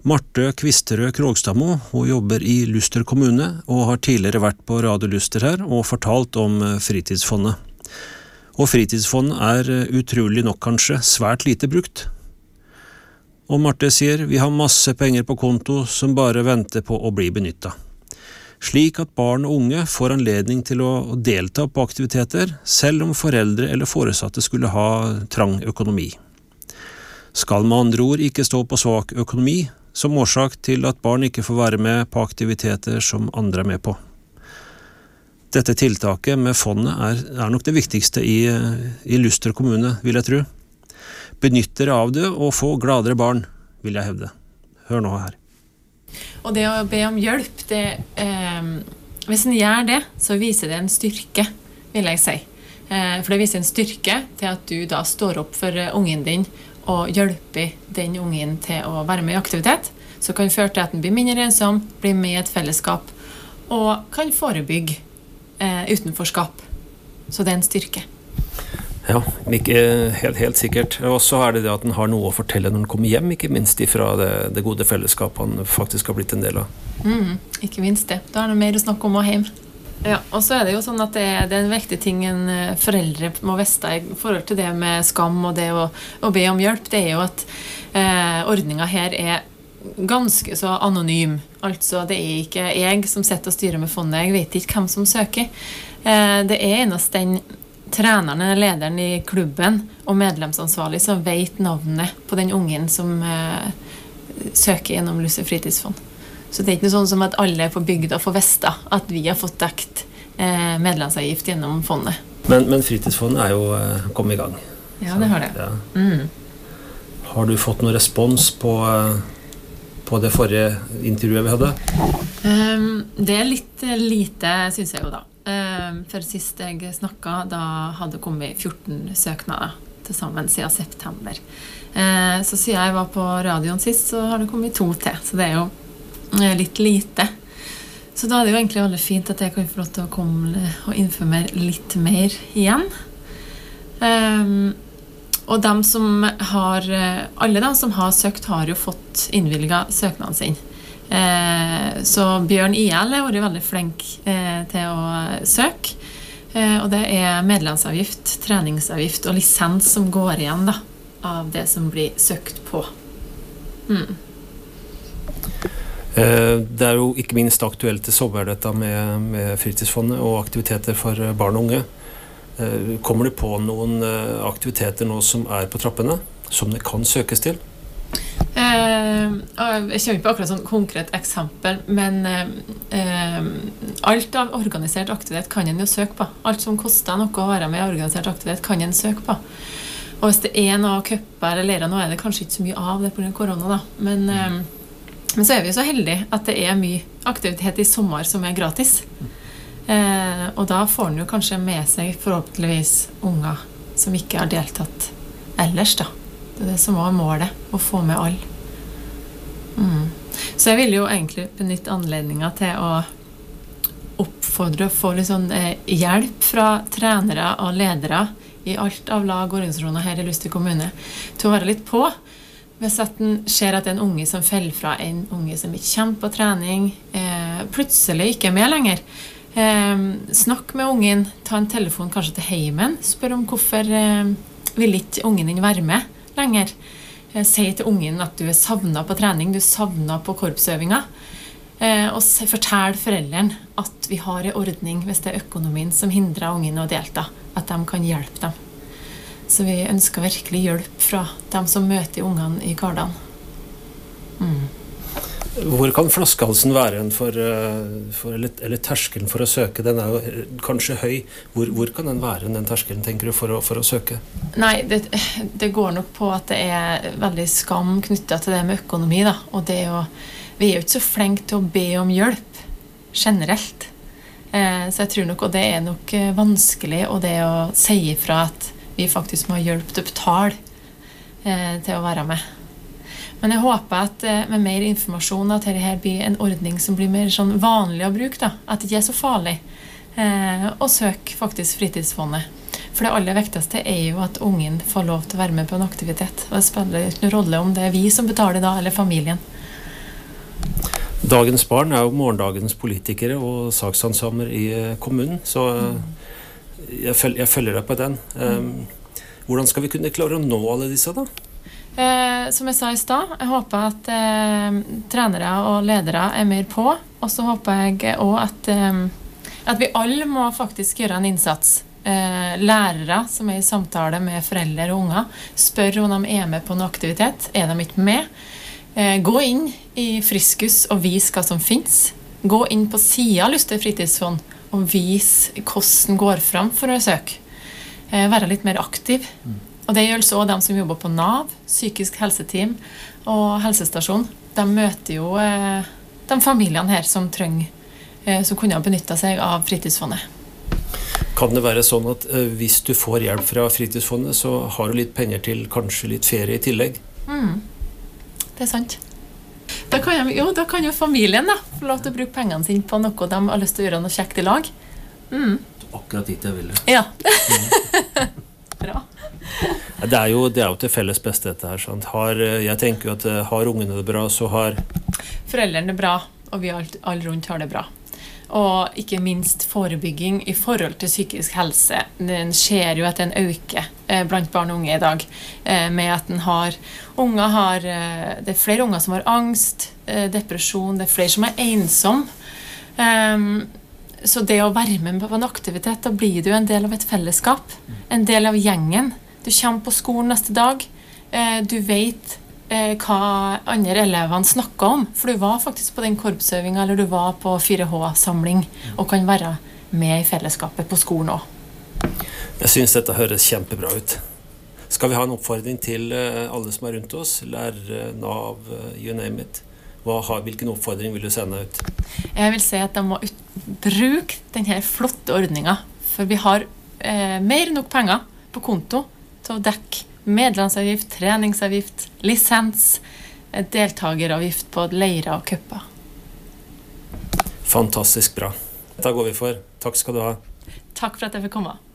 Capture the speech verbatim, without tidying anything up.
Marte Kvisterød Krogstadmo, hun jobber i Luster kommune og har tidligere vært på Radio Luster her og fortalt om fritidsfondet. Og fritidsfondet er utrolig nok kanskje svært lite brukt. Og Marte sier vi har masse penger på konto som bare venter på å bli benyttet. Slik at barn og unge får anledning til å delta på aktiviteter, selv om foreldre eller foresatte skulle ha trang økonomi. Skal med andre ord ikke stå på svak økonomi, som årsak til at barn ikke får være med på aktiviteter som andre er med på. Dette tiltaket med fondet er, er nok det viktigste i, i Luster kommune, vil jeg tro. Benytter av det og få gladere barn, vil jeg hevde. Hør nå her. Og det å be om hjelp, det, eh, hvis en gjør det, så viser det en styrke, vil jeg si. Eh, for det viser en styrke til at du da står opp for ungen din og hjelper den ungen til å være med i aktivitet, så kan føre til at den blir mindre ensom, blir med i et fellesskap, og kan forebygge eh, utenforskap. Så det er en styrke. Ja, ikke, helt, helt sikkert. Og så er det det at den har noe å fortelle når den kommer hjem, ikke minst ifra det, det gode fellesskapet han faktisk har blitt en del av. Mm, ikke minst det. Da er det mer å snakke om å hjem. Ja, og så er det jo sånn at det er, det er en viktig ting en foreldre må vite i forhold til det med skam og det å, å be om hjelp. Det er jo at eh, ordningen her er ganske så anonym. Altså, det er ikke jeg som sitter og styrer med fondet. Jeg vet ikke hvem som søker. Eh, det er eneste den treneren eller lederen i klubben og medlemsansvarlig som vet navnet på den ungen som eh, søker gjennom Luster fritidsfond. Så det er ikke noe sånn som at alle på bygda får vite at vi har fått dekt eh, medlemsavgift gjennom fondet. Men, men fritidsfondet er jo eh, kommet i gang. Ja, det har det. Ja. Mm. Har du fått noen respons på, eh, på det forrige intervjuet vi hadde? Um, det er litt lite, synes jeg jo da. Um, for sist jeg snakket, da hadde det kommet fjorten søknader til sammen siden september. Uh, så siden jeg var på radioen sist, så har det kommet to til. Så det er jo litt lite. Så da er det jo egentlig veldig fint at jeg kan få lov til å komme og informere litt mer igjen. Um, og dem som har, alle de som har søkt har jo fått innvilget søknaden sin. Uh, så Bjørn I L har vært veldig flink uh, til å søke. Uh, og det er medlemsavgift, treningsavgift og lisens som går igjen da, av det som blir søkt på. Mm. Det er jo ikke minst aktuelt til sommer dette med, med fritidsfondet og aktiviteter for barn og unge. Kommer det på noen aktiviteter nå som er på trappene, som det kan søkes til? Eh, jeg kommer ikke på akkurat sånn konkret eksempel, men eh, alt av organisert aktivitet kan en jo søke på. Alt som koster noe å være med i organisert aktivitet kan en søke på. Og hvis det er noe køpper eller lærer, nå er det kanskje ikke så mye av det på grunn av korona da, men eh, Men så er vi jo så heldige at det er mye aktivitet i sommer som er gratis. Eh, og da får den jo kanskje med seg forhåpentligvis unger som ikke har deltatt ellers da. Det er det som var målet, å få med alle. Mm. Så jeg vil jo egentlig benytte anledningen til å oppfordre å få litt sånn, eh, hjelp fra trenere og ledere i alt av lag og organisasjoner her i Luster kommune til å være litt på. Hvis at en ser at det er en unge som feller fra, en unge som ikke kommer på trening, eh, plutselig ikke er med lenger. Eh, snakk med ungen, ta en telefon kanskje til heimen, spør om hvorfor eh, vil ikke ungen din være med lenger. Eh, si til ungen at du er savnet på trening, du er savnet på korpsøvinga. Eh, og fortell foreldrene at vi har en ordning hvis det er økonomien som hindrer ungen å delta, at de kan hjelpe dem. Så vi ønsker virkelig hjelp fra dem som møter ungene i hverdagen. Mm. Hvor kan flaskehalsen være for, for, eller, eller terskelen for å søke? Den er jo kanskje høy. Hvor, hvor kan den være, den terskelen, tenker du, for å, for å søke? Nei, det, det går nok på at det er veldig skam knyttet til det med økonomi. Da. Og det er jo, vi er jo ikke så flinke til å be om hjelp generelt. Eh, så jeg tror nok, og det er nok vanskelig, og det å si ifra at vi faktisk må ha hjelp til å betale eh, til å være med. Men jeg håper at eh, med mer informasjon at dette blir en ordning som blir mer sånn vanlig å bruke, da. At det ikke er så farlig eh, å søke faktisk fritidsfondet. For det aller viktigste er jo at ungen får lov til å være med på en aktivitet. Og det spiller ikke noen rolle om det er vi som betaler da, eller familien. Dagens barn er jo morgendagens politikere og saksansamler i kommunen, så jeg følger, jeg følger deg på den. Hvordan skal vi kunne klare å nå alle disse da? Eh, som jeg sa i sted, jeg håper at eh, trenere og ledere er mer på, og så håper jeg også at, eh, at vi alle må faktisk gjøre en innsats. Eh, lærere som er i samtale med foreldre og unger, spør om de er med på noen aktivitet. Er de ikke med? Eh, gå inn i Friskus og vis hva som finnes. Gå inn på siden av Luster fritidsfond og vis hvordan går fram for å søke. Eh, være litt mer aktiv. Og det gjør også de som jobber på NAV, psykisk helseteam og helsestasjon. De møter jo eh, de familiene her som trenger, eh, som kunne ha benyttet seg av fritidsfondet. Kan det være sånn at uh, hvis du får hjelp fra fritidsfondet, så har du litt penger til kanskje litt ferie i tillegg? Mm. Det er sant. Da kan, jeg, jo, da kan jo familien da, få lov til å bruke pengene sine på noe de har lyst til å gjøre noe kjekt i lag. Mm. Akkurat dit jeg ville. Ja. Bra. Det er jo, det er jo til felles beste dette her. Sant? Har, jeg tenker jo at har ungene det bra, så har foreldrene det bra, og vi alle, alle rundt har det bra. Og ikke minst forebygging i forhold til psykisk helse. Den skjer jo at den øker eh, blant barn og unge i dag. Eh, med at den har, unger har, eh, det er flere unger som har angst, eh, depresjon, det er flere som er ensom. Um, så det å være med på en aktivitet, da blir du en del av et fellesskap. En del av gjengen. Du kommer på skolen neste dag. Eh, du vet hva andre elevene snakket om, for du var faktisk på den korpsøvinga, eller du var på fire H-samling, og kan være med i fellesskapet på skolen også. Jeg synes dette høres kjempebra ut. Skal vi ha en oppfordring til alle som er rundt oss, lærere, NAV, you name it? Hva har, hvilken oppfordring vil du sende ut? Jeg vil si at de må ut, bruke denne flotte ordningen, for vi har eh, mer enn nok penger på konto til å dekke medlemsavgift, treningsavgift, lisens, deltageravgift på leirer og kupper. Fantastisk bra. Da går vi for. Takk skal du ha. Takk for at jeg fikk komme.